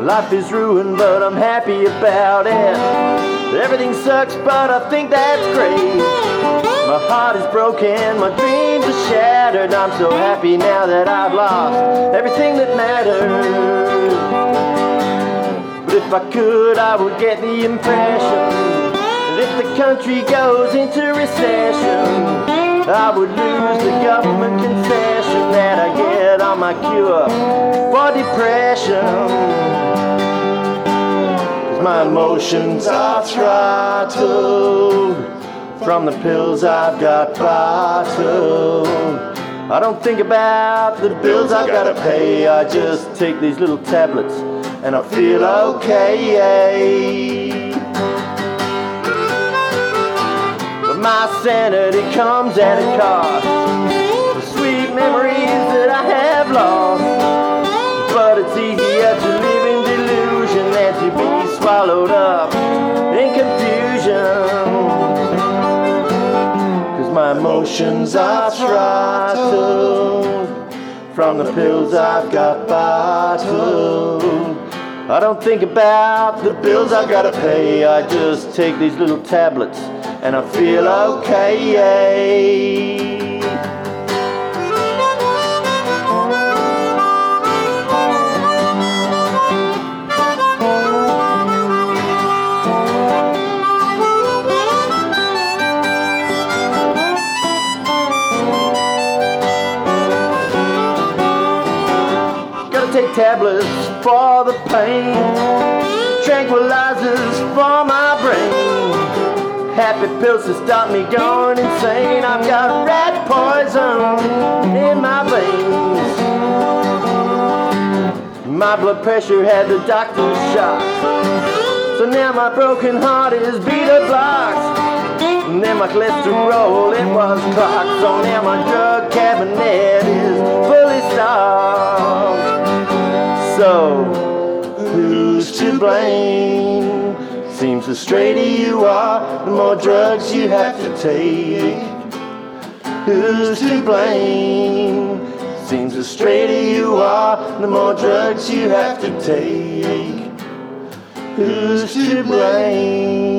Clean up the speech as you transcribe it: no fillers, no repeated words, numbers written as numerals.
Life is ruined, but I'm happy about it. Everything sucks, but I think that's great. My heart is broken, my dreams are shattered. I'm so happy now that I've lost everything that matters. But if I could, I would get the impression that if the country goes into recession, I would lose the government concession that I get on my cure for depression. 'Cause my emotions are throttled from the pills I've got bottled. I don't think about the bills I've gotta pay. I just take these little tablets and I feel okay. But my sanity comes at a cost. The sweet memories that I have lost. But it's easier to live in delusion than to be swallowed up in confusion. 'Cause my emotions are throttled from the pills I've got bottled. I don't think about the bills I've gotta pay. I just take these little tablets and I feel okay. Take tablets for the pain, tranquilizers for my brain, happy pills to stop me going insane. I've got rat poison in my veins. My blood pressure had the doctor's shot, so now my broken heart is beta blocked. And then my cholesterol, it was clocked. So now my drug cabinet is fully stocked. So, who's to blame? Seems the straighter you are, the more drugs you have to take. Who's to blame? Seems the straighter you are, the more drugs you have to take. Who's to blame?